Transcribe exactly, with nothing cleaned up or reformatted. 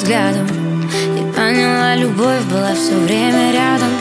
взглядом и поняла, любовь была все время рядом.